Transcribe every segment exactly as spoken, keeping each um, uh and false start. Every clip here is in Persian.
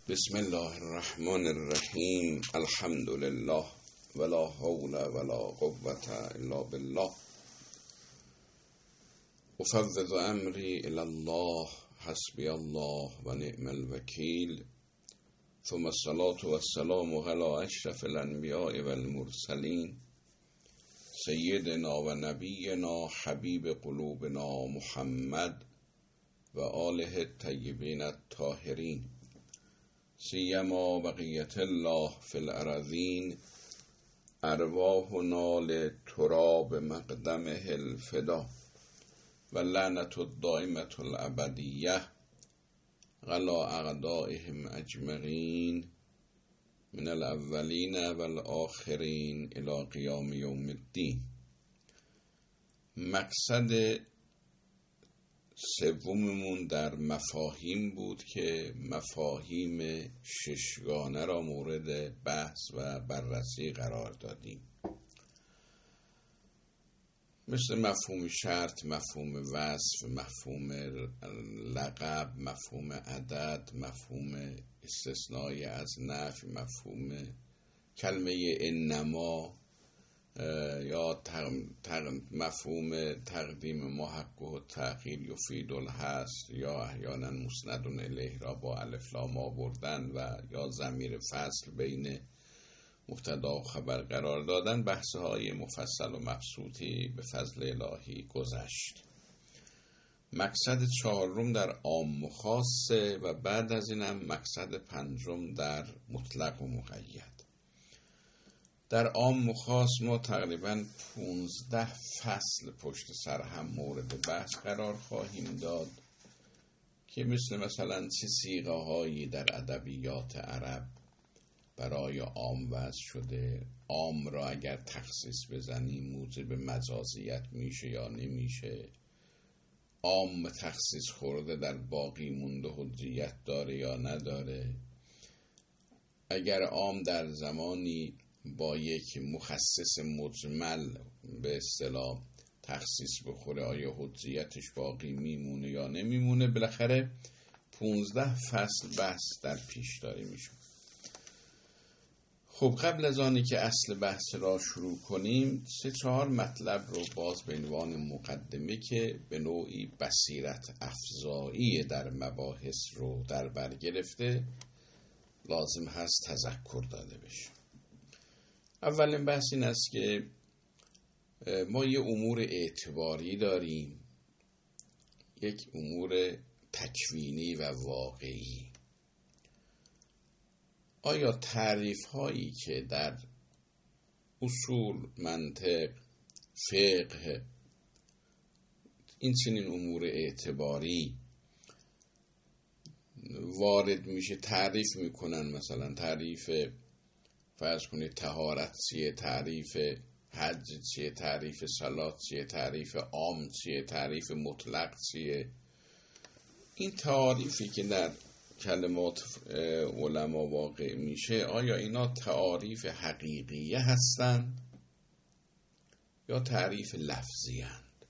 بسم الله الرحمن الرحیم. الحمد لله ولا حول ولا قوة الا بالله. افوض امری الی الله حسبی الله و نعم الوکیل. ثم الصلاة والسلام علی اشرف الانبیاء والمرسلین سیدنا و نبینا حبیب قلوبنا محمد و آله الطیبین الطاهرین، سیما بقیت الله فی الارضین. ارواحنا لتراب مقدمه الفدا و لعنت الدائمة الابدیه علی اعدائهم اجمعین من الاولین والآخرین الی قیام یوم الدین. مقصد سوممون در مفاهیم بود که مفاهیم ششگانه را مورد بحث و بررسی قرار دادیم، مثل مفهوم شرط، مفهوم وصف، مفهوم لقب، مفهوم عدد، مفهوم استثنای از نفی، مفهوم کلمه انما یا مفهوم تقدیم محقق و تأخیر یفید الحصر یا احیانا مسند الیه را با الف لام آوردن و یا ضمیر فصل بین مبتدا و خبر قرار دادن. بحث‌های مفصل و مبسوطی به فضل الهی گذشت. مقصد چهارم در عام و خاصه و بعد از این هم مقصد پنجم در مطلق و مقید. در عام و خاص ما تقریباً پونزده فصل پشت سر هم مورد بحث قرار خواهیم داد که مثل مثلا چه صیغه هایی در ادبیات عرب برای عام وضع شده، عام را اگر تخصیص بزنیم موجب مجازیت میشه یا نمیشه، عام تخصیص خورده در باقی مونده حجیت داره یا نداره، اگر عام در زمانی با یک مخصص مجمل به اصطلاح تخصیص بخوره آیا حجیتش باقی میمونه یا نمیمونه. بالاخره پونزده فصل بحث در پیش داری میشه. خب قبل از آنی که اصل بحث را شروع کنیم سه چهار مطلب رو باز به عنوان مقدمه که به نوعی بصیرت افزایی در مباحث رو در بر گرفته لازم هست تذکر داده بشه. اولین بحث این است که ما یه امور اعتباری داریم، یک امور تکوینی و واقعی. آیا تعریف هایی که در اصول، منطق، فقه، این چنین امور اعتباری وارد میشه تعریف میکنن، مثلا تعریف فرض کنید طهارت چیه، تعریف حج چیه، تعریف صلات چیه، تعریف عام چیه، تعریف مطلق چیه، این تعریفی که در کلمات علما واقع میشه آیا اینا تعریف حقیقیه هستن یا تعریف لفظی هستند؟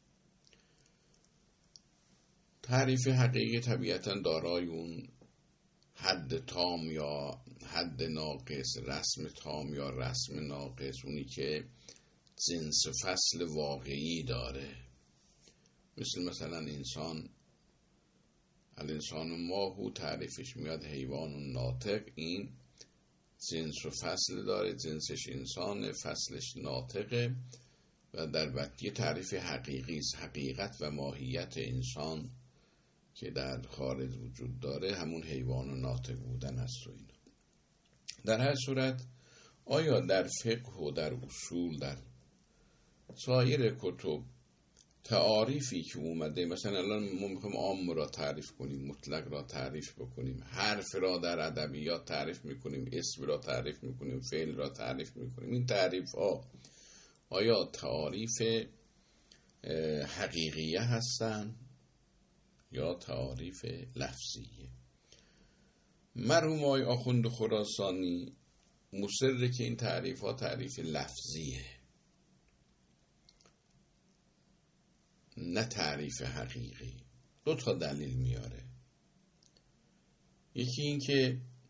تعریف حقیقی طبیعتا دارای اون حد تام یا حد ناقص، رسم تام یا رسم ناقص، اونی که جنس فصل واقعی داره، مثل مثلا انسان، الانسان ماهو تعریفش میاد حیوان ناطق، این جنس و فصل داره، جنسش انسانه، فصلش ناطقه و در بقیه تعریف حقیقی است. حقیقت و ماهیت انسان که در خارج وجود داره همون حیوان و ناطق بودن هست و اینا. در هر صورت آیا در فقه و در اصول، در سایر کتب تعاریفی که اومده، مثلا الان ما میخوایم عام را تعریف کنیم، مطلق را تعریف بکنیم، حرف را در ادبیات تعریف میکنیم، اسم را تعریف میکنیم، فعل را تعریف میکنیم، این تعریف ها آیا تعاریف حقیقیه هستن یا تعاریف لفظیه؟ مرحوم آقای آخوند خراسانی مصر که این تعریف ها تعریف لفظیه نه تعریف حقیقی. دو تا دلیل میاره. یکی این که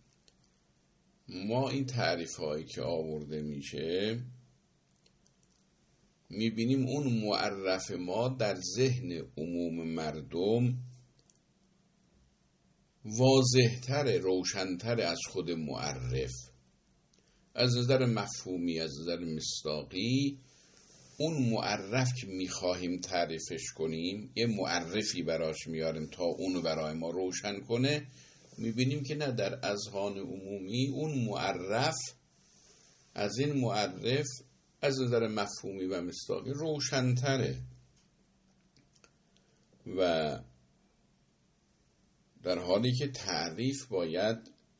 ما این تعریف هایی که آورده میشه میبینیم اون معرف ما در ذهن عموم مردم واضح‌تر، روشن‌تر از خود معرف. از نظر مفهومی، از نظر مصداقی، اون معرف که میخواهیم تعریفش کنیم، یه معرفی براش میاریم تا اونو برای ما روشن کنه، میبینیم که نه، در اذهان عمومی اون معرف از این معرف از نظر مفهومی و مصداقی روشن‌تره و در حالی که تعریف باید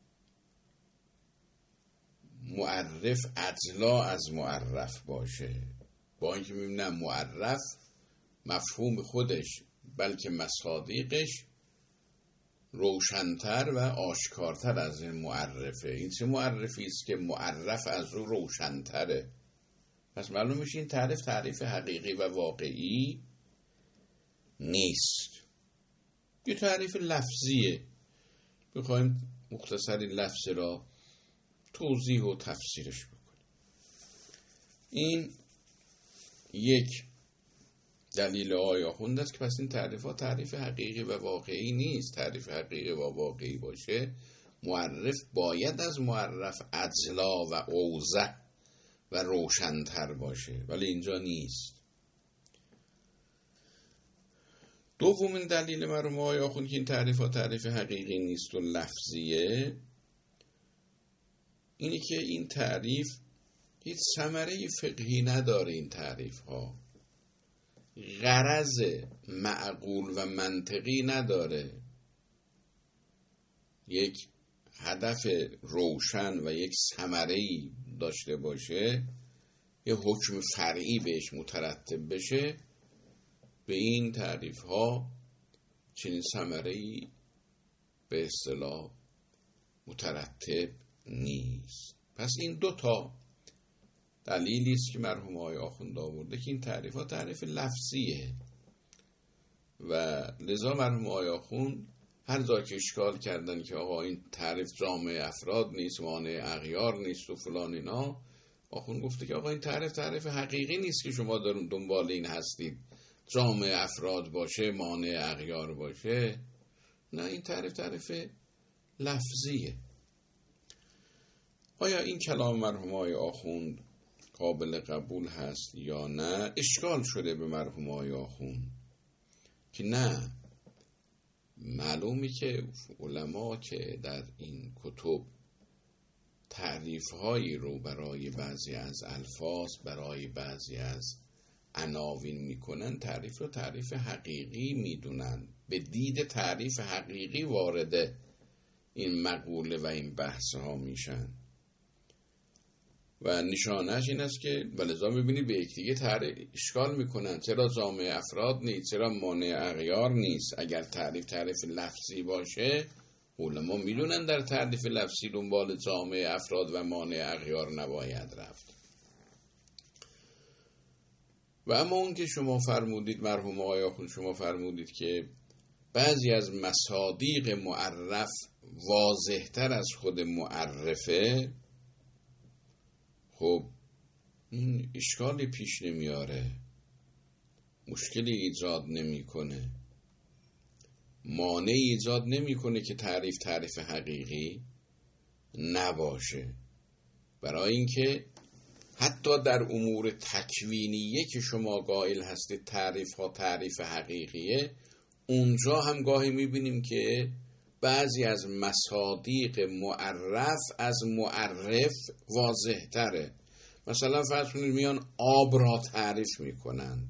معرف اجلا از معرف باشه. با اینکه میبینم معرف مفهوم خودش بلکه مصادیقش روشن‌تر و آشکارتر از این معرفه. این چه معرفی است که معرف از رو روشن‌تره؟ پس معلوم میشه این تعریف تعریف حقیقی و واقعی نیست، یه تعریف لفظیه. بخوایم مختصری لفظ را توضیح و تفسیرش بکنیم. این یک دلیل آقای آخوند است که پس این تعریف ها تعریف حقیقی و واقعی نیست. تعریف حقیقی و واقعی باشه، معرف باید از معرف اجلا و اوضح و روشن‌تر باشه، ولی اینجا نیست. دومین دلیل مرحوم آقای آخوند که این تعریف ها تعریف حقیقی نیست و لفظیه، اینی که این تعریف هیچ ثمره فقهی نداره. این تعریف ها غرض معقول و منطقی نداره، یک هدف روشن و یک ثمره‌ای داشته باشه، یه حکم فرعی بهش مترتب بشه. به این تعریف ها چنین ثمره‌ای به اصطلاح مترتب نیست. پس این دو تا دلیلی است که مرحوم آقای آخوند آورده که این تعریف ها تعریف لفظیه و لذا مرحوم آقای آخوند هر جا که اشکال کردن که آقا این تعریف جامع افراد نیست، مانع اغیار نیست و فلان اینا، آخوند گفته که آقا این تعریف تعریف حقیقی نیست که شما دارون دنبال این هستید جامع افراد باشه، مانع اغیار باشه. نه، این تعریف تعریف لفظیه. آیا این کلام مرحوم آقای آخوند قابل قبول هست یا نه؟ اشکال شده به مرحوم آقای آخوند که نه، معلومی که علما که در این کتب تعریف هایی رو برای بعضی از الفاظ، برای بعضی از عناوین میکنن، تعریف رو تعریف حقیقی میدونن، به دید تعریف حقیقی وارد این مقوله و این بحث ها میشن و نشانش این است که ولذا میبینید به یکدیگه تعریف اشکال میکنن. چرا جامع افراد نیست؟ چرا مانع اغیار نیست؟ اگر تعریف تعریف لفظی باشه، علما میدونن در تعریف لفظی دنبال جامع افراد و مانع اغیار نباید رفت. و اما اون که شما فرمودید مرحوم آقای آخوند، شما فرمودید که بعضی از مصادیق معرف واضح‌تر از خود معرفه، خب این اشکالی پیش نمیاره، مشکلی ایجاد نمیکنه، مانعی ایجاد نمیکنه که تعریف تعریف حقیقی نباشه. برای اینکه حتی در امور تکوینیه که شما قائل هستید تعریف ها تعریف حقیقیه، اونجا هم گاهی میبینیم که بعضی از مصادیق معرف از معرف واضح تره. مثلا فرض کنید میان آب را تعریف میکنن.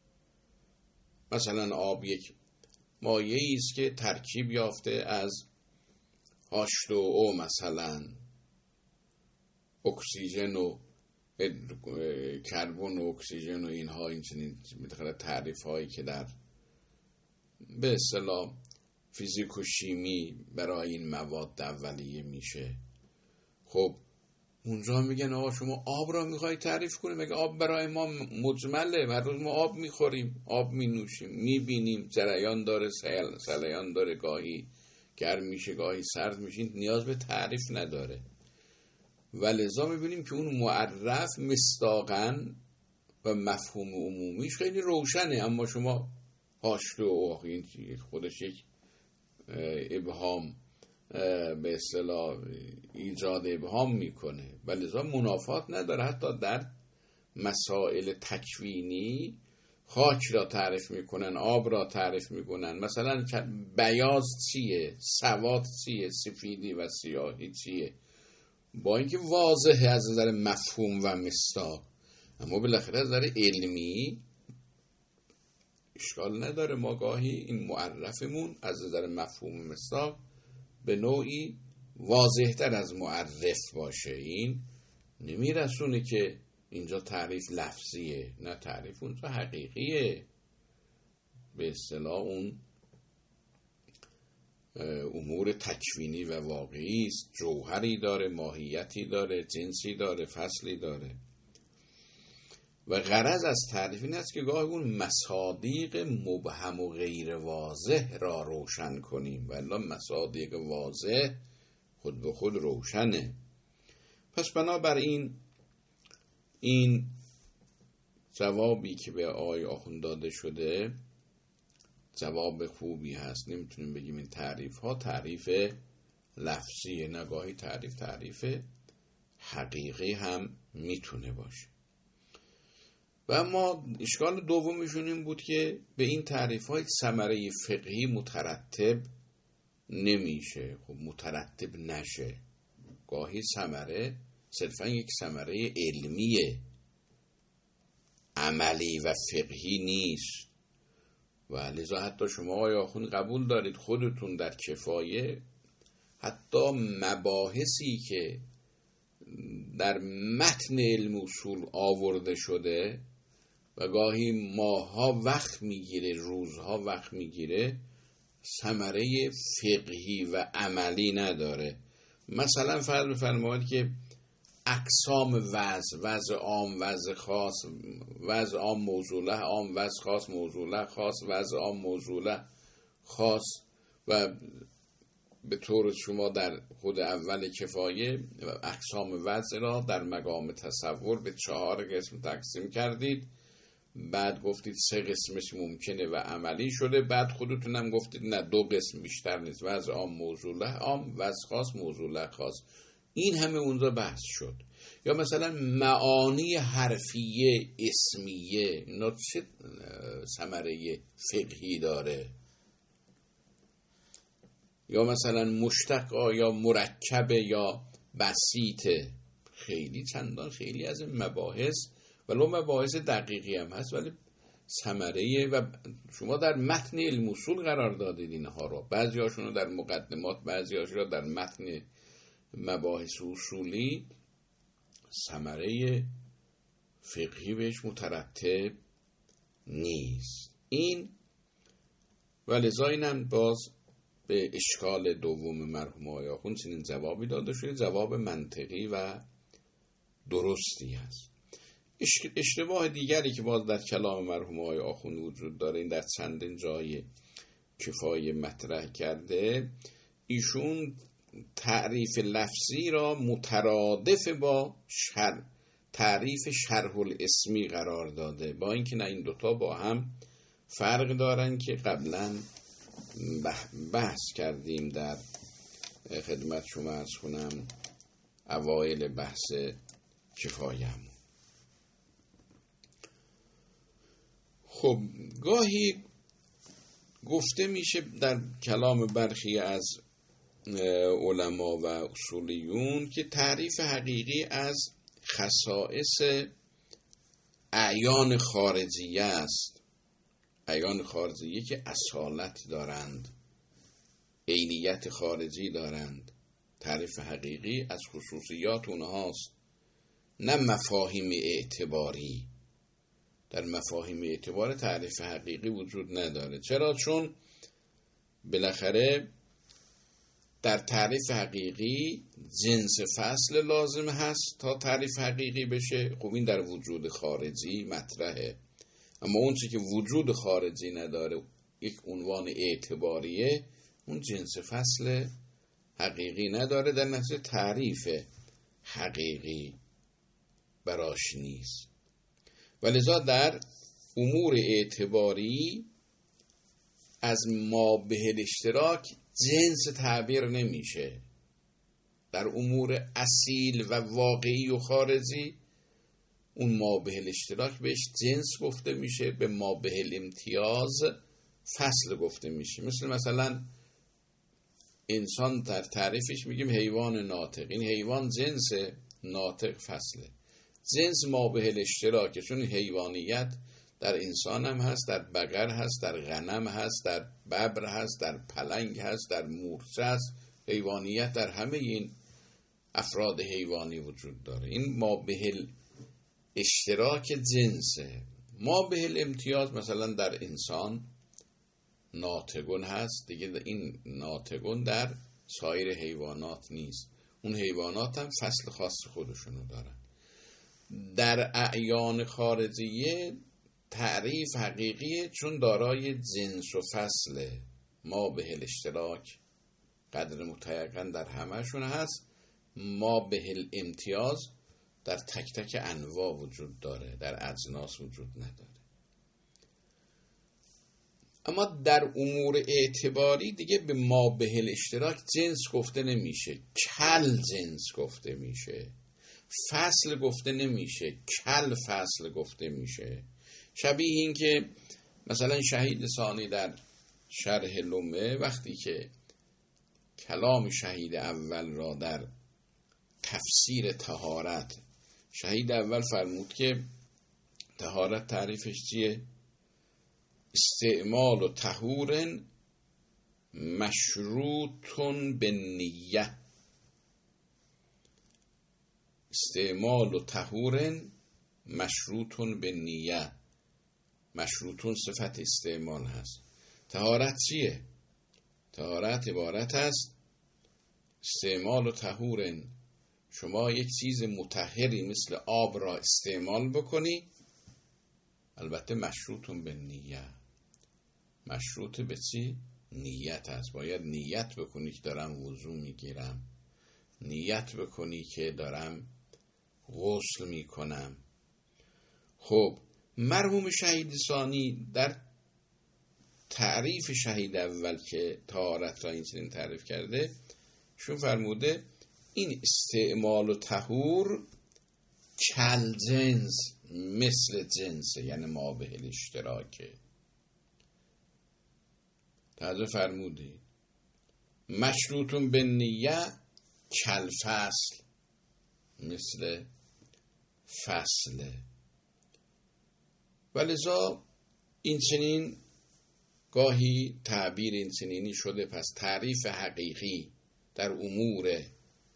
مثلا آب یک مایعی است که ترکیب یافته از هاش دو او، مثلا اکسیژن و کربن و اکسیژن و اینها، این چنین تعریف هایی که در به اصطلاح فیزیک و شیمی برای این مواد اولیه میشه. خب اونجا میگن آقا شما آب را میخوای تعریف کنیم؟ مگه آب برای ما مجمله؟ هر روز ما آب میخوریم، آب مینوشیم، میبینیم جریان داره، سلیان داره، گاهی گرم میشه گاهی سرد میشه، نیاز به تعریف نداره. و لذا میبینیم که اون معرف مصداقاً و مفهوم عمومیش خیلی روشنه، اما شما هاشت و این خودش یک ابهام به اصطلاح ایجاد ابهام میکنه و لذا منافات نداره. حتی در مسائل تکوینی خاک را تعریف میکنن، آب را تعریف میکنن، مثلا بیاض چیه، سواد چیه، سفیدی و سیاهی چیه، با اینکه واضحه از نظر مفهوم و مصداق، اما بالاخره از نظر علمی اشکال نداره. ما گاهی این معرفمون از نظر مفهوم و مصداق به نوعی واضح‌تر از معرف باشه. این نمیرسونه که اینجا تعریف لفظیه، نه، تعریف اونجا حقیقیه، به اصطلاح اون امور تکوینی و واقعی است، جوهری داره، ماهیتی داره، جنسی داره، فصلی داره. و غرض از تعریف این است که گاهی اون مصادیق مبهم و غیر واضح را روشن کنیم، ولی مصادیق واضح خود به خود روشنه. پس بنابراین این جوابی که به آقای آخوند داده شده جواب خوبی هست. نمیتونیم بگیم این تعریف ها تعریف لفظیه، نگاهی تعریف تعریف حقیقی هم میتونه باشه. و اما اشکال دومشون این بود که به این تعریف های ثمره فقهی مترتب نمیشه. خب مترتب نشه، گاهی ثمره صرفا یک ثمره علمیه، عملی و فقهی نیست. و لذا حتی شما آقای آخوند قبول دارید خودتون در کفایه حتی مباحثی که در متن علم اصول آورده شده و گاهی ماها وقت میگیره، روزها وقت میگیره، ثمره فقهی و عملی نداره. مثلا فرض بفرمایید که اقسام وضع، وضع عام، وضع خاص، وضع عام موضوعه عام، وضع خاص موضوعه خاص، وضع عام موضوعه خاص، و به طور شما در خود اول کفایه اقسام وضع را در مقام تصور به چهار قسم تقسیم کردید، بعد گفتید سه قسمش ممکنه و عملی شده، بعد خودتونم گفتید نه، دو قسم بیشتر نیست، وضع عام موضوعه عام، وضع خاص موضوعه خاص. این همه اونجا بحث شد. یا مثلا معانی حرفیه، اسمیه، اینا چه ثمره فقهی داره؟ یا مثلا مشتق یا مرکبه یا بسیطه، خیلی چندان خیلی از این مباحث ولو مباحث دقیقی هم هست ولی ثمره، و شما در متن علم اصول قرار دادید اینها رو، بعضی هاشون رو در مقدمات، بعضی هاشون رو در متن مباحث اصولی، ثمره فقهی بهش مترتب نیست. این ولذا اینم باز به اشکال دوم مرحوم آقای آخوند چنین جوابی داده شده، جواب منطقی و درستی هست. اشتباه دیگری که باز در کلام مرحوم آقای آخوند وجود داره، این در چندین جای کفایه مطرح کرده، ایشون تعریف لفظی را مترادف با شر... تعریف شرح الاسمی قرار داده، با اینکه نه، این دوتا با هم فرق دارن که قبلا بحث کردیم در خدمت شما عرض کنم اوایل بحث کفایه هم. خب گاهی گفته میشه در کلام برخی از علما و اصولیون که تعریف حقیقی از خصائص اعیان خارجیه است، اعیان خارجیه که اصالت دارند، عینیت خارجی دارند. تعریف حقیقی از خصوصیات اونهاست، نه مفاهیم اعتباری. در مفاهیم اعتبار تعریف حقیقی وجود نداره. چرا؟ چون بالاخره در تعریف حقیقی جنس فصل لازم هست تا تعریف حقیقی بشه. خب این در وجود خارجی مطرحه، اما اون چی که وجود خارجی نداره، یک عنوان اعتباریه، اون جنس فصل حقیقی نداره، در نتیجه تعریف حقیقی براش نیست. ولذا در امور اعتباری از ما به الاشتراک جنس تعبیر نمیشه. در امور اصیل و واقعی و خارجی اون ما به الاشتراک بهش جنس گفته میشه، به ما به الامتیاز فصل گفته میشه. مثل مثلا انسان در تعریفش میگیم حیوان ناطق، این حیوان جنس، ناطق فصله. جنس ما به الاشتراکه، چون حیوانیت در انسان هم هست، در بقر هست، در غنم هست، در ببر هست، در پلنگ هست، در مورچه هست. حیوانیت در همه این افراد حیوانی وجود داره. این ما به اشتراک جنسه. ما به الامتیاز مثلا در انسان ناطقون هست دیگه، این ناطقون در سایر حیوانات نیست. اون حیوانات هم فصل خاص خودشونو دارن. در اعیان خارجیه تعریف حقیقیه، چون دارای جنس و فصله. ما به الاشتراک قدر متیقن در همهشون هست، ما به الامتیاز در تک تک انواع وجود داره، در اجناس وجود نداره. اما در امور اعتباری دیگه به ما به الاشتراک جنس گفته نمیشه، کل جنس گفته میشه، فصل گفته نمیشه، کل فصل گفته میشه. شبیه این که مثلا شهید ثانی در شرح لمعه وقتی که کلام شهید اول را در تفسیر طهارت، شهید اول فرمود که طهارت تعریفش چیه؟ استعمال و طهور مشروطن به نیه. استعمال و طهور مشروطن به نیه. مشروطن صفت استعمال هست. طهارت چیه؟ طهارت عبارت است استعمال و طهور، شما یک چیز مطهری مثل آب را استعمال بکنی، البته مشروطن به نیه. مشروط به چی؟ نیت هست. باید نیت بکنی که دارم وضو میگیرم، نیت بکنی که دارم غسل میکنم. خب مرحوم شهید ثانی در تعریف شهید اول که طهارت را این تعریف کرده، شون فرموده این استعمال و طهور کل جنس، مثل جنسه، یعنی ما به الاشتراکه. تازه فرمودی مشروطون به نیه کل فصل، مثل فصله. ولذا این چنین گاهی تعبیر این چنینی شده. پس تعریف حقیقی در امور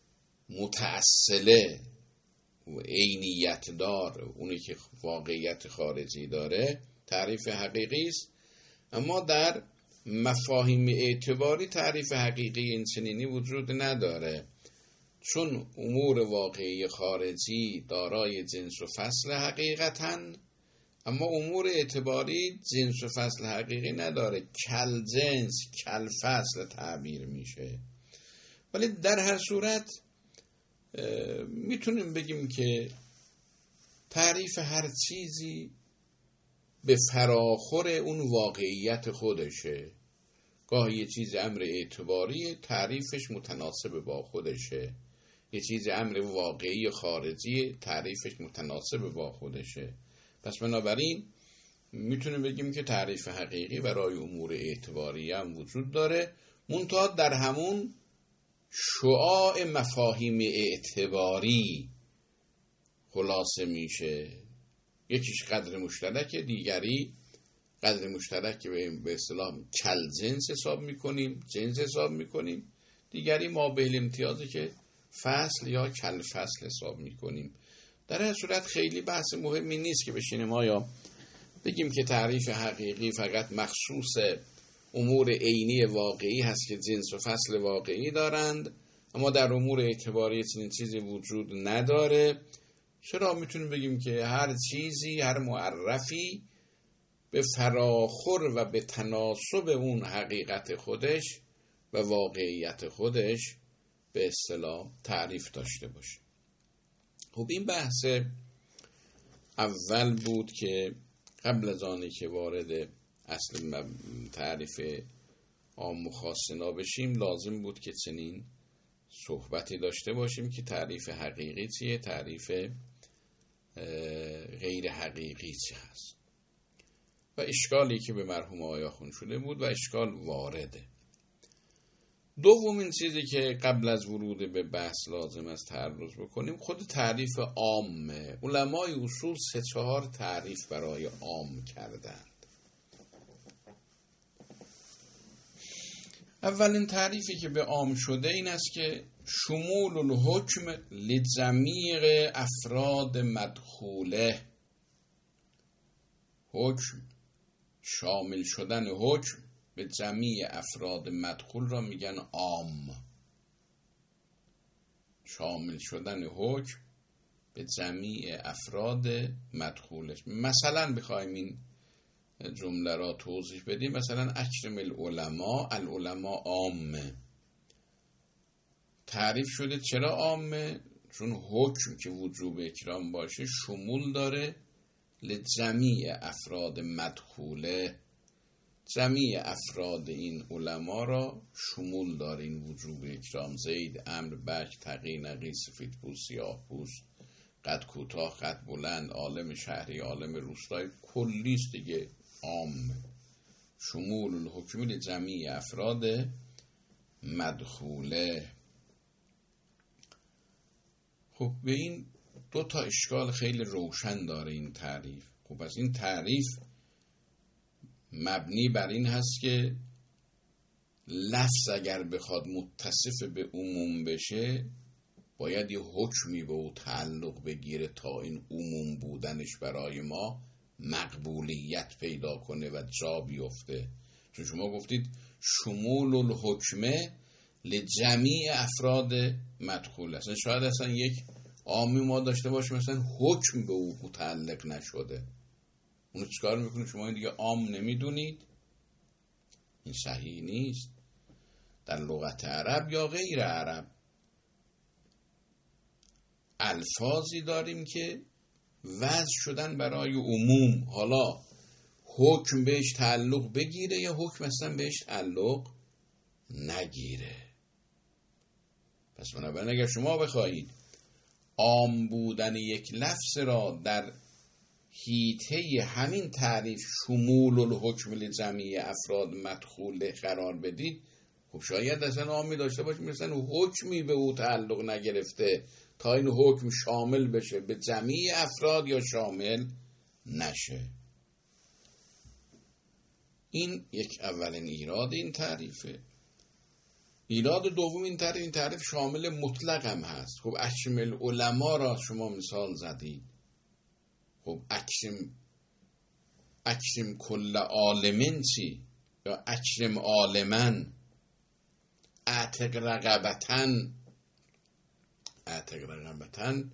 متأصله و عینیت دار، اونی که واقعیت خارجی داره، تعریف حقیقی است. اما در مفاهیم اعتباری تعریف حقیقی این چنینی وجود نداره، چون امور واقعی خارجی دارای جنس و فصل حقیقتاً، اما امور اعتباری جنس و فصل حقیقی نداره، کل جنس کل فصل تعبیر میشه. ولی در هر صورت میتونیم بگیم که تعریف هر چیزی به فراخور اون واقعیت خودشه. گاهی یه چیز امر اعتباری تعریفش متناسب با خودشه، یه چیز امر واقعی خارجی تعریفش متناسب با خودشه. پس بنابراین میتونیم بگیم که تعریف حقیقی برای امور اعتباری هم وجود داره، منتها در همون شعاع مفاهیم اعتباری خلاصه میشه. یکیش قدر مشترک، دیگری قدر مشترک به اصطلاح کل جنس حساب میکنیم، جنس حساب میکنیم، دیگری ما به الامتیازی که فصل یا کل فصل حساب میکنیم. در هر صورت خیلی بحث مهمی نیست که بشینیم ما یا بگیم که تعریف حقیقی فقط مخصوص امور عینی واقعی هست که جنس و فصل واقعی دارند، اما در امور اعتباری چنین چیزی وجود نداره. چرا؟ میتونیم بگیم که هر چیزی، هر معرفی به فراخور و به تناسب اون حقیقت خودش و واقعیت خودش به اصطلاح تعریف داشته باشه. خب این بحث اول بود که قبل از آنی که وارد اصل تعریف عام و خاص بشیم لازم بود که چنین صحبتی داشته باشیم که تعریف حقیقی چیه، تعریف غیر حقیقی چی هست و اشکالی که به مرحوم آقای آخوند شده بود و اشکال وارده. دومین چیزی که قبل از ورود به بحث لازم است تعرض بکنیم خود تعریف عامه. علمای اصول سه چهار تعریف برای عام کردند. اولین تعریفی که به عام شده این است که شمول الحکم لجمیع افراد مدخوله، حکم شامل شدن حکم به جمیع افراد مدخول را میگن عام. شامل شدن حکم به جمیع افراد مدخولش. مثلا بخوایم این جمله را توضیح بدیم، مثلا اکرم العلماء، العلماء عامه. تعریف شده چرا عامه؟ چون حکم که وجوب اکرام باشه شمول داره لجمیع افراد مدخوله، جمیع افراد این علما را شمول داره این وجوب اکرام. زید، عمرو، بکر، تقی، نقی، سفید پوست، سیاه پوست، قد کوتاه، قد بلند، عالم شهری، عالم روستایی، کلیست دیگه. عام شمول الحکم لجمیع افراد مدخوله. خب به این دو تا اشکال خیلی روشن داره این تعریف. خب از این تعریف مبنی بر این هست که لفظ اگر بخواد متصف به عموم بشه باید یه حکمی به او تعلق بگیره تا این عموم بودنش برای ما مقبولیت پیدا کنه و جا بیفته. چون شما گفتید شمول الحکمه لجمیع افراد مدخول. اصلا شاید اصلا یک عامی ما داشته باشه مثلا حکم به او متعلق نشده، اونو چیکار میکنه؟ شما این دیگه عام نمیدونید. این صحیح نیست. در لغت عرب یا غیر عرب الفاظی داریم که وضع شدن برای عموم، حالا حکم بهش تعلق بگیره یا حکم اصلا بهش تعلق نگیره. پس بنابراین اگر شما بخواهید عام بودن یک لفظ را در حیطه همین تعریف شمول الحکم لجمیع افراد مدخول قرار بدید، خب شاید اصلا عامی داشته باشیم مثلا حکمی به او تعلق نگرفته تا این حکم شامل بشه به جمیع افراد یا شامل نشه. این یک اولین ایراد این تعریفه. ایراد دوم این تعریف، این تعریف شامل مطلق هم هست. خب اکرم العلماء را شما مثال زدید. خب اکرم اکرم کل عالمین چی؟ یا اکرم عالمن، اعتق رقبتن. اعتق رقبتن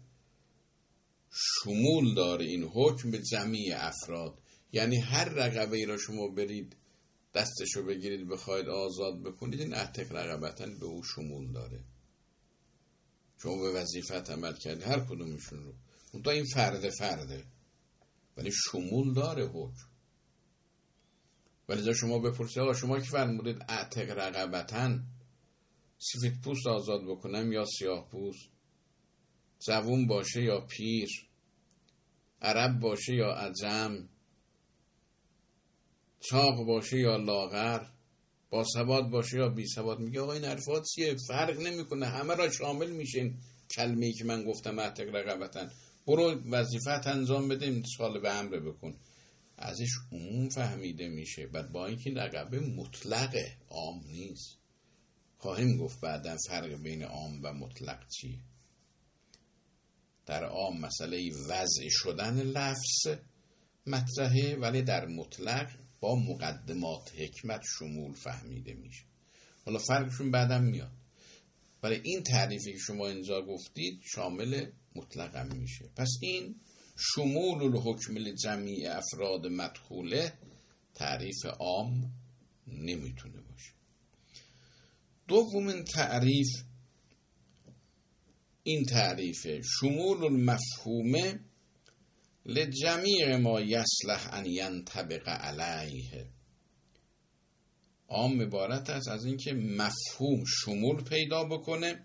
شمول داره این حکم به جمیع افراد، یعنی هر رقبه ای را شما برید دستشو بگیرید بخواید آزاد بکنید، این اعتق رقبتن به او شمول داره. شما به وظیفت عمل کردید هر کدومشون رو، اون تا این فرد فرده ولی شمول داره حکم. ولی جا شما بپرسید آقا شما که فرمودید اعتق رقبتن، سفید پوست آزاد بکنم یا سیاه پوست، جوون باشه یا پیر، عرب باشه یا عجم، چاق باشه یا لاغر، با ثبات باشه یا بی ثبات، میگه آقا این حرفات چیه؟ فرق نمیکنه، همه را شامل میشین. کلمه‌ای که من گفتم اعتق رقبتن، برو وظیفت انجام بده، امتثال به امر بکن، ازش عموم فهمیده میشه. بعد با اینکه رقبه مطلقه، عام نیست. خواهیم گفت بعداً فرق بین عام و مطلق چیه. در عام مسئله وضع شدن لفظ مطرحه، ولی در مطلق با مقدمات حکمت شمول فهمیده میشه. حالا فرقشون بعدم میاد، ولی این تعریفی که شما اینجا گفتید شامل مطلق هم میشه. پس این شمول الحکم لجمیع افراد مدخوله تعریف عام نمیتونه باشه. دومین تعریف این تعریفه شمول المفهومه لجمیع ما یصلح ان ینطبق علیه. عام عبارت است از اینکه مفهوم شمول پیدا بکنه.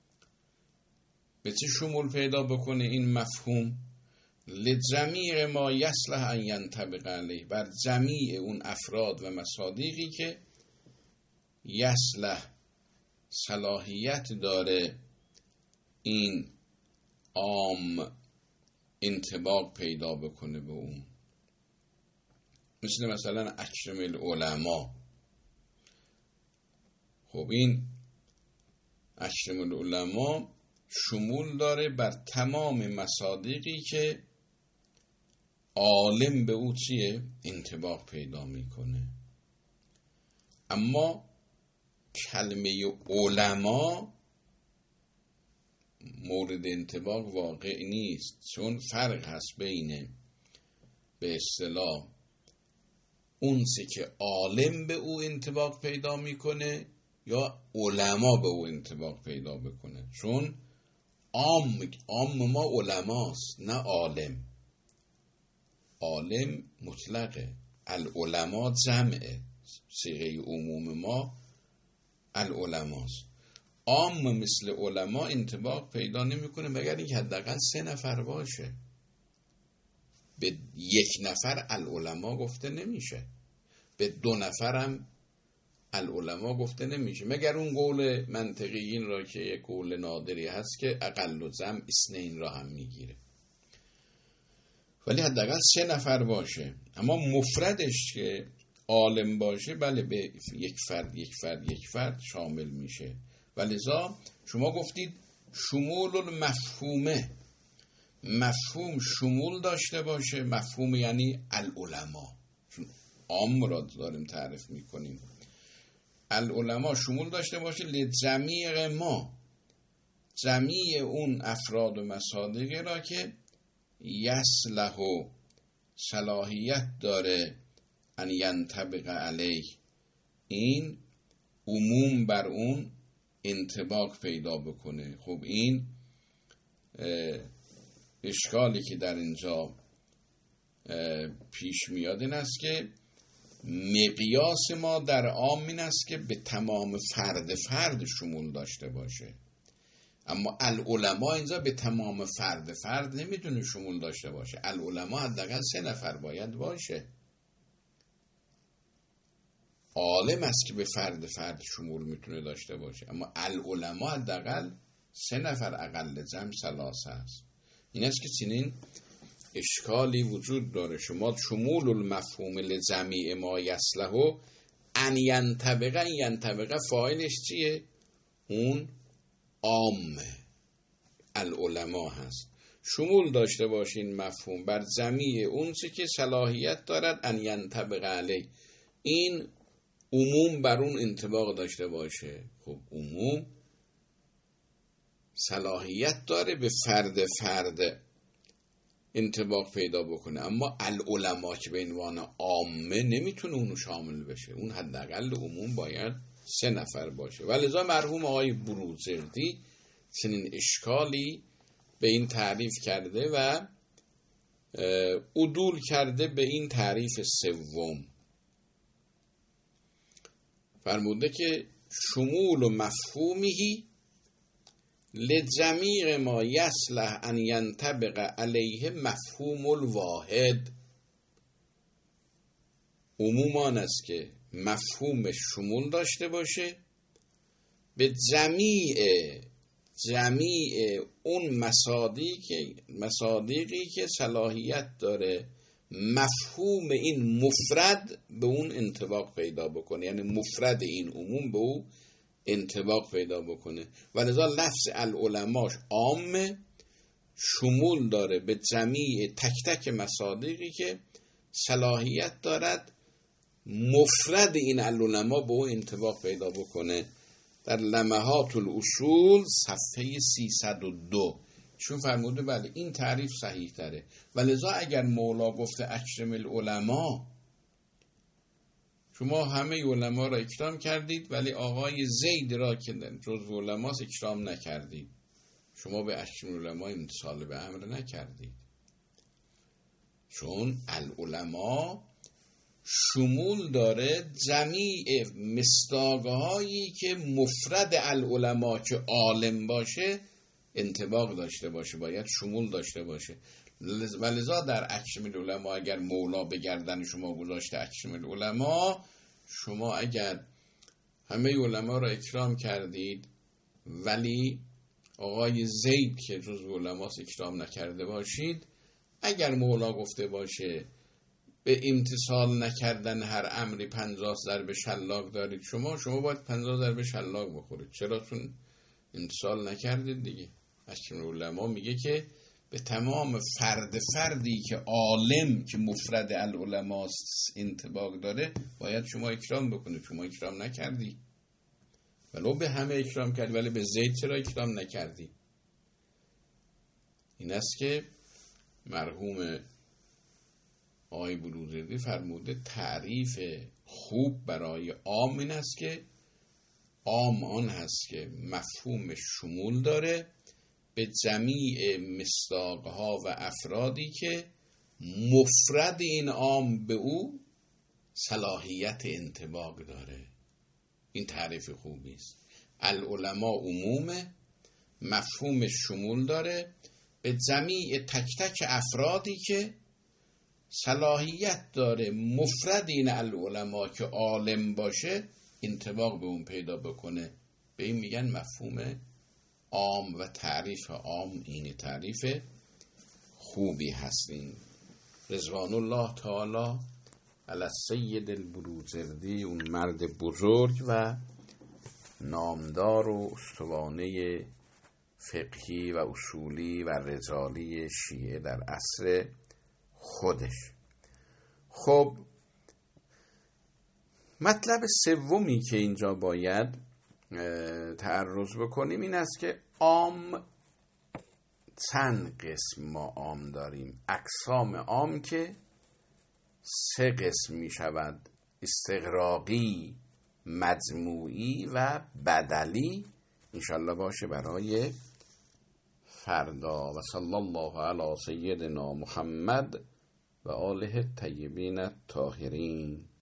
به چه شمول پیدا بکنه این مفهوم؟ لجمیع ما یصلح ان ینطبق علیه، بر جمیع اون افراد و مصادیقی که یصلح صلاحیت داره این عام انطباق پیدا بکنه به اون. مثل مثلا اکرم العلماء. خب این اکرم العلماء شمول داره بر تمام مصادیقی که عالم به او چیه؟ انطباق پیدا میکنه. اما کلمه علما مورد انطباق واقع نیست، چون فرق هست بین به اصطلاح اونسی که عالم به او انطباق پیدا میکنه یا علما به او انطباق پیدا بکنه. چون عام عام ما علماست نه عالم. عالم مطلقه، العلماء جمعه، صیغه عموم ما العلماست. عام مثل علما انطباق پیدا نمیکنه مگر اینکه حداقل سه نفر باشه. به یک نفر العلماء گفته نمیشه، به دو نفرم العلماء گفته نمیشه، مگر اون قول منطقیین را که یک قول نادری هست که اقل و جمع اثنین را هم میگیره. ولی حداقل سه نفر باشه. اما مفردش که عالم باشه بله به یک فرد یک فرد یک فرد شامل میشه. ولذا شما گفتید شمول المفهومه، مفهوم شمول داشته باشه. مفهوم یعنی العلماء، چون عام را داریم تعریف میکنیم. العلماء شمول داشته باشه لجمیع ما، جمیع اون افراد و مصادیقی را که یصلح و صلاحیت داره ان ینطبق علیه، این عموم بر اون انطباق پیدا بکنه. خب این اشکالی که در اینجا پیش میاد این است که مقیاس ما در عام این است که به تمام فرد فرد شمول داشته باشه، اما العلماء اینجا به تمام فرد فرد نمیتونه شمول داشته باشه. العلماء حداقل سه نفر باید باشه. عالم است که به فرد فرد شمول میتونه داشته باشه، اما العلماء حداقل سه نفر اقل جمع ثلاثه است. این است که چنین اشکالی وجود داره. شما شمول المفهوم لجمیع ما یصلح ان ینطبق، ان ینطبق فاعلش چیه؟ اون عامه العلماء هست. شمول داشته باشین مفهوم بر جمیع اون چی که صلاحیت دارد ان ینطبق علیه، این عموم بر اون انطباق داشته باشه. خب عموم صلاحیت داره به فرد فرد انطباق پیدا بکنه، اما العلماء که به عنوان عامه نمیتونه اونو شامل بشه. اون حداقل عموم باید سه نفر باشه. ولذا مرحوم آقای بروجردی چنین اشکالی به این تعریف کرده و عدول کرده به این تعریف سوم. فرموده که شمول و مفهومهی لجمیع ما یصلح ان ینطبق علیه مفهوم الواحد. عمومان است که مفهومش شمول داشته باشه به جمیع جمیع اون مصادیقی مصادیقی که صلاحیت داره مفهوم این مفرد به اون انطباق پیدا بکنه، یعنی مفرد این عموم به اون انطباق پیدا بکنه. ولذا لفظ العلماش عام شمول داره به جمیع تک تک مصادیقی که صلاحیت دارد مفرد این العلماء به اون انطباق پیدا بکنه. در لمحات الاصول صفحه سیصد و دو چون فرموده بله این تعریف صحیح تره. ولذا اگر مولا گفته اکرم العلماء، شما همه علما را اکرام کردید ولی آقای زید را که جزو علماست اکرام نکردید. شما به اکرم العلماء امتثال به امر نکردید، چون العلماء شمول داره جمیع مصداق‌هایی که مفرد العلماء که عالم باشه انطباق داشته باشه، باید شمول داشته باشه. ولذا در اکرم العلماء اگر مولا به گردن شما گذاشته اکرم العلماء، شما اگر همه علما را اکرام کردید ولی آقای زید که جزو علماست اکرام نکرده باشید، اگر مولا گفته باشه به امتثال نکردن هر امری پنجاه ضرب شلاق دارید شما، شما باید پنجاه ضرب شلاق بخورید. چرا؟ چون امتثال نکردید دیگه. اکرم العلماء میگه که به تمام فرد فردی که عالم که مفرد العلماء انطباق داره باید شما اکرام بکنید. شما اکرام نکردی، ولو به همه اکرام کردی ولی به زید چرا اکرام نکردی؟ این است که مرحوم آقای بروجردی فرموده تعریف خوب برای عام این است که عام آن هست که مفهوم شمول داره به جمیع مصداقها و افرادی که مفرد این عام به او صلاحیت انطباق داره. این تعریف خوبی است. العلماء عموم مفهوم شمول داره به جمیع تک تک افرادی که صلاحیت داره مفرد این العلماء که عالم باشه انطباق به اون پیدا بکنه. به این میگن مفهوم عام و تعریف عام. این تعریف خوبی هستین. رضوان الله تعالی علی السید البروجردی، اون مرد بزرگ و نامدار و استوانه فقهی و اصولی و رجالی شیعه در عصر خودش. خب مطلب سومی که اینجا باید تعرض بکنیم این است که عام چند قسم ما عام داریم. اقسام عام که سه قسم می شود: استغراقی، مجموعی و بدلی. انشالله باشه برای فردا. و صلی الله علی سیدنا محمد و آله الطیبین الطاهرین.